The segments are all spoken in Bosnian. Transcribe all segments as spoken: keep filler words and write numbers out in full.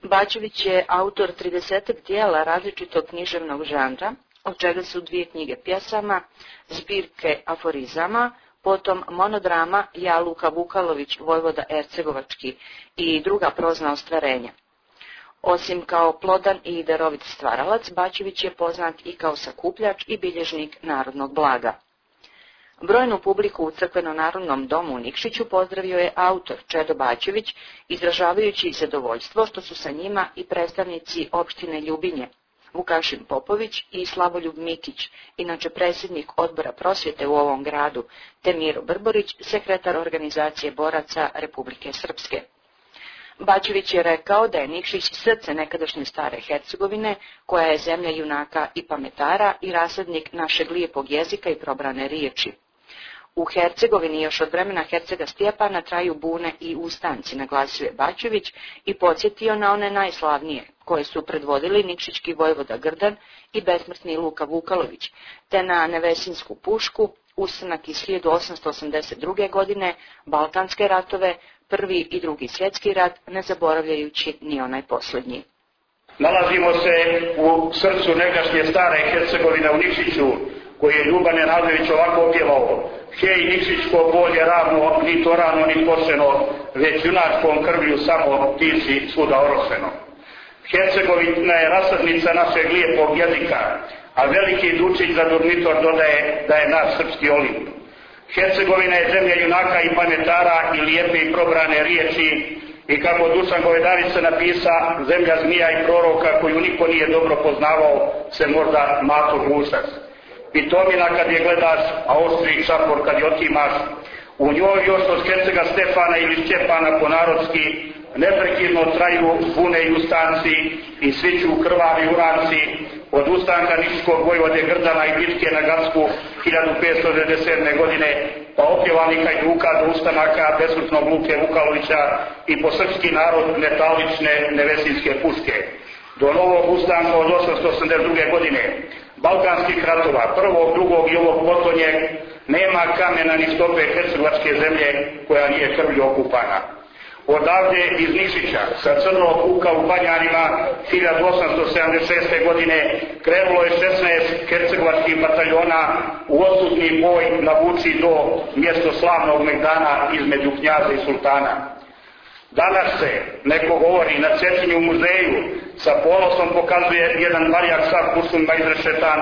Bačević je autor tridesetak dijela različitog književnog žanra, od čega su dvije knjige pjesama, zbirke aforizama, potom monodrama Ja Luka Vukalović, Vojvoda Ercegovački i druga prozna ostvarenja. Osim kao plodan i darovit stvaralac, Bačević je poznat i kao sakupljač i bilježnik narodnog blaga. Brojnu publiku u Crkveno-narodnom domu u Nikšiću pozdravio je autor Čedo Bačević, izražavajući zadovoljstvo što su sa njima i predstavnici opštine Ljubinje, Vukašin Popović i Slavoljub Mikić, inače predsjednik odbora prosvjete u ovom gradu, te Miro Brborić, sekretar organizacije boraca Republike Srpske. Bačević je rekao da je Nikšić srce nekadašnje stare Hercegovine, koja je zemlja junaka i pametara i rasadnik našeg lijepog jezika i probrane riječi. U Hercegovini još od vremena hercega Stjepana traju bune i ustanci, naglasio je Bačević i podsjetio na one najslavnije, koje su predvodili nikšićki vojvoda Grdan i besmrtni Luka Vukalović, te na Nevesinsku pušku, ustanak iz hiljadu osamsto osamdeset druge. godine, Balkanske ratove, Prvi i Drugi svjetski rat, ne zaboravljajući ni onaj posljednji. Nalazimo se u srcu negdašnje stare Hercegovine u Nikšiću, koji je Ljuban Nenadović ovako opjevao: hej, Nikšićko polje ravno, ni to rano, ni pošteno, već junačkom krvlju samo ti si svuda orošeno. Hercegovina je rasadnica našeg lijepog jezika, a veliki Dučić za Durmitor dodaje da je naš srpski Olimp. Hercegovina je zemlja junaka i pametara i lijepe i probrane riječi, i kako Dušan Govedarić se napisa, zemlja zmija i proroka koju niko nije dobro poznavao, se možda Matur Mušac. Pitomina kad je gledaš, a oštri šapor kad je otimaš. U njoj još od hercega Stefana ili Šćepana po narodski neprekidno traju bune i ustanci i sviću krvavi uranci, od ustanka Nikšićkog vojvode Grdana i bitke na Gacku hiljadu petsto devedeset sedme. godine, pa opjevani Hajduka do ustanaka besmrtnog Luke Vukalovića i po srpski narod metalične Nevesinske puške. Do novog ustanka od osamsto osamdeset druge. godine, Balkanskih ratova, prvog, drugog i ovog potonjeg, nema kamena ni stope hercegovačke zemlje koja nije krvlju okupana. Odavde iz Nikšića, sa Crnog Kuka u Banjanima, hiljadu osamsto sedamdeset šeste. godine, krenulo je šesnaest hercegovačkih bataljona u odsutni boj na Vuči do mjesto slavnog Megdana između knjaza i sultana. Danas se, neko govori, na Cetinju u muzeju sa ponosom pokazuje jedan barjak sav kuršumba izrešetan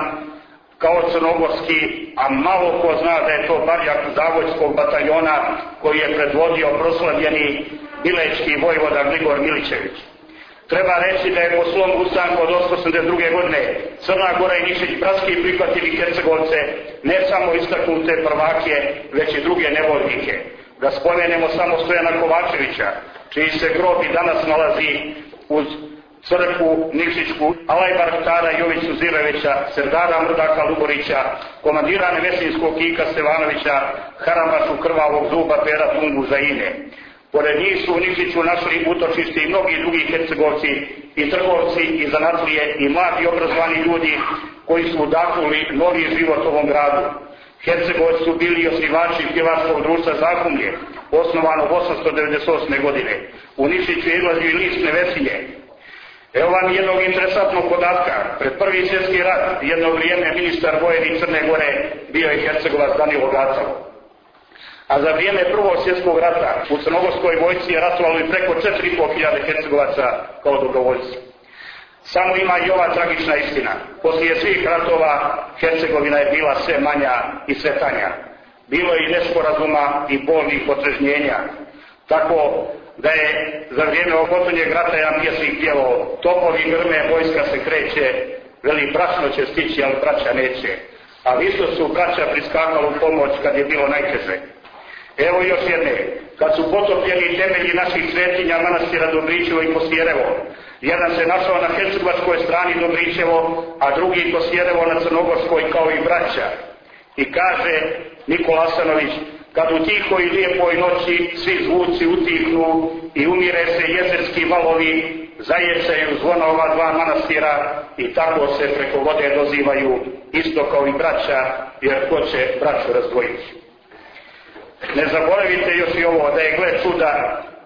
kao crnogorski, a malo ko zna da je to barjak Zagojskog bataljona koji je predvodio proslavljeni bilečki vojvoda Grigor Milićević. Treba reći da je po svom ustanku od osamsto osamdeset druge. godine Crna Gora i Nikšić bratski prihvatili Hercegovce, ne samo istaknute prvake, već i druge nevoljnike. Da spomenemo samo Stojana Kovačevića, čiji se grob i danas nalazi uz crkvu Nikšićku, Alajbar Ktara Joviću Zirevića, Serdara Mrdaka Luborića, komandira Nevesinskog Kika Stevanovića, Harambašu Krvavog Zuba Pera Tungu Zaine. Pored njih su u Nikšiću našli utočište i mnogi drugi Hercegovci i trgovci i zanatlije i mladi obrazovani ljudi koji su udahnuli novi život ovom gradu. Hercegovci su bili osnivači pjevačkog društva Zakumlje, osnovano osamsto devedeset osme. godine. U Nikšiću je izlazio i list Nevesinje. Evo vam jednog interesantnog podatka. Pred Prvi svjetski rat jedno vrijeme ministar vojni Crne Gore bio je Hercegovac Danilo Gacal. A za vrijeme Prvog svjetskog rata u crnogorskoj vojsci je ratovalo i preko četiri i pol hiljade Hercegovaca kao dobrovoljci. Samo ima i ova tragična istina. Poslije svih ratova Hercegovina je bila sve manja i sve tanja. Bilo je i nesporazuma i bolnih potrežnjenja. Tako da je za vrijeme ovog potonjeg rata jedan pjesnik pjevao: topovi grme, vojska se kreće, veli brašno će stići, ali braća neće. A isto su braća priskakali u pomoć kad je bilo najteže. Evo još jedne. Kad su potopljeni temelji naših svetinja manastira Dobričevo i Kosjerevo, jedan se našao na hercegovačkoj strani Dobričevo, a drugi Kosjerevo na crnogorskoj kao i braća. I kaže Nikola Asanović: kad u tihoj i lijepoj noći svi zvuci utihnu i umire se jezerski valovi, zajecaju zvona ova dva manastira i tako se preko vode dozivaju, isto kao i braća, jer ko će braću razdvojiti. Ne zaboravite još i ovo, da je, gle čuda,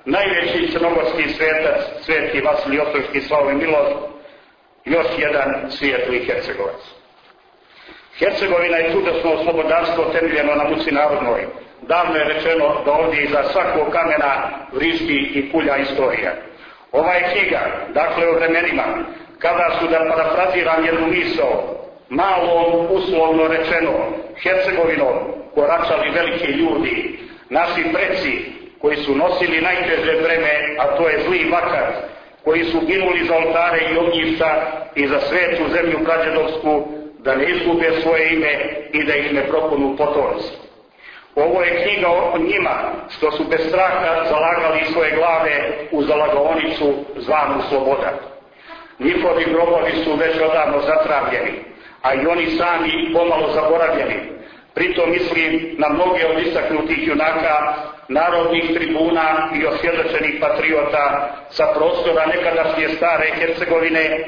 najveći crnogorski svetac, sveti Vasilij Ostroški Slavoj Milor, još jedan svijetli Hercegovac. Hercegovina je čudesno slobodarstvo temeljeno na muci narodnoj. Davno je rečeno da ovdje iza svakog kamena vrišti i kulja istorija. Ova je knjiga, dakle o vremenima, kada su, da parafraziram jednu misao, malom uslovno rečeno Hercegovinom koračali veliki ljudi, naši preci koji su nosili najteže breme, a to je zli vakar, koji su ginuli za oltare i ognjišta i za svetu zemlju prađedovsku, da ne izgube svoje ime i da ih ne prokonu potomci. Ovo je knjiga o njima, što su bez straha zalagali svoje glave u zalagaonicu zvanu sloboda. Njihovi grobovi su već odavno zatravljeni, a i oni sami pomalo zaboravljeni. Pritom mislim na mnoge od istaknutih junaka, narodnih tribuna i osvjedočenih patriota sa prostora nekadašnje stare Hercegovine.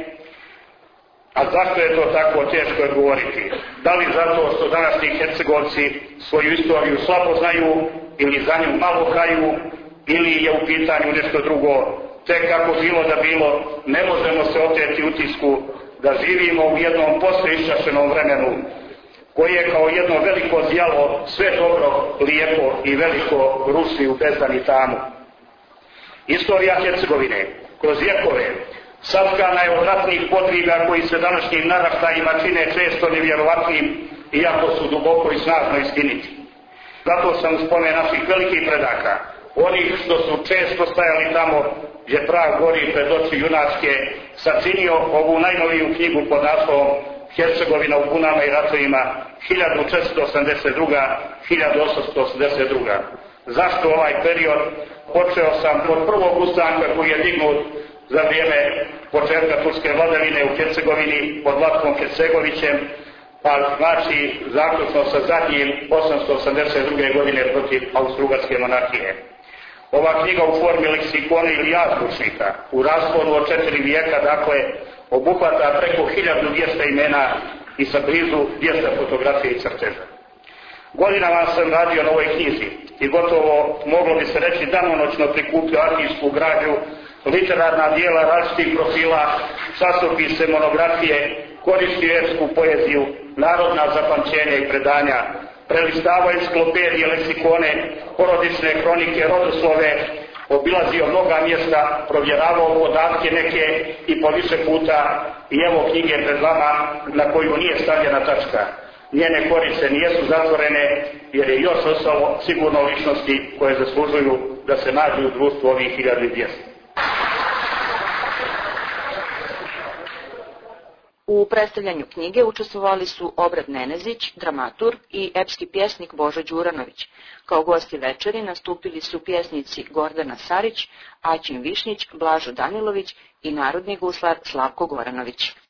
A zašto je to tako teško je govoriti? Da li zato što današnji Hercegovci svoju istoriju slabo znaju ili za nju malo kaju, ili je u pitanju nešto drugo? Tek kako bilo da bilo, ne možemo se oteti utisku da živimo u jednom posleišćašenom vremenu, koje je kao jedno veliko zjalo sve dobro, lijepo i veliko ruši u bezdan i tamu. Istorija Hercegovine kroz vjekove satkana je od ratnih podviga koji se današnjim naraštajima čine često nevjerovatnim, iako su duboko i snažno istiniti. Zato sam u spomen naših velikih predaka, onih što su često stajali tamo gdje prah gori pred oči junačke, sačinio ovu najnoviju knjigu pod naslovom Hercegovina u bunama i ratovima hiljadu četiristo osamdeset druga do hiljadu osamsto osamdeset druga. Zašto ovaj period? Počeo sam od prvog ustanka koji je dignut za vrijeme početka turske vladavine u Hercegovini pod Vlatkom Hercegovićem, pa znači zaključno sa zadnjim osamsto osamdeset druge godine protiv Austro-Ugarske monarhije. Ova knjiga u formi leksikona ili azbučnika, u rasponu od četiri vijeka, dakle, obuhvata preko hiljadu dvjesto imena i sa blizu dvjesto fotografije i crteža. Godinama sam radio na ovoj knjizi i gotovo, moglo bi se reći, danonoćno prikupio arhivsku građu, literarna dijela različitih profila, časopise, monografije, koristio epsku poeziju, narodna zapamćenja i predanja, prelistavao enciklopedije, leksikone, porodične kronike, rodoslove, obilazio mnoga mjesta, provjeravao podatke neke i po više puta, i evo knjige pred vama na koju nije stavljena tačka. Njene korice nijesu zatvorene jer je još ostalo sigurno ličnosti koje zaslužuju da se nađu u društvu ovih hiljadu dvjesto. U predstavljanju knjige učestvovali su Obrad Nenezić, dramaturg, i epski pjesnik Božo Đuranović. Kao gosti večeri nastupili su pjesnici Gordana Sarić, Aćim Višnjić, Blažo Danilović i narodni guslar Slavko Goranović.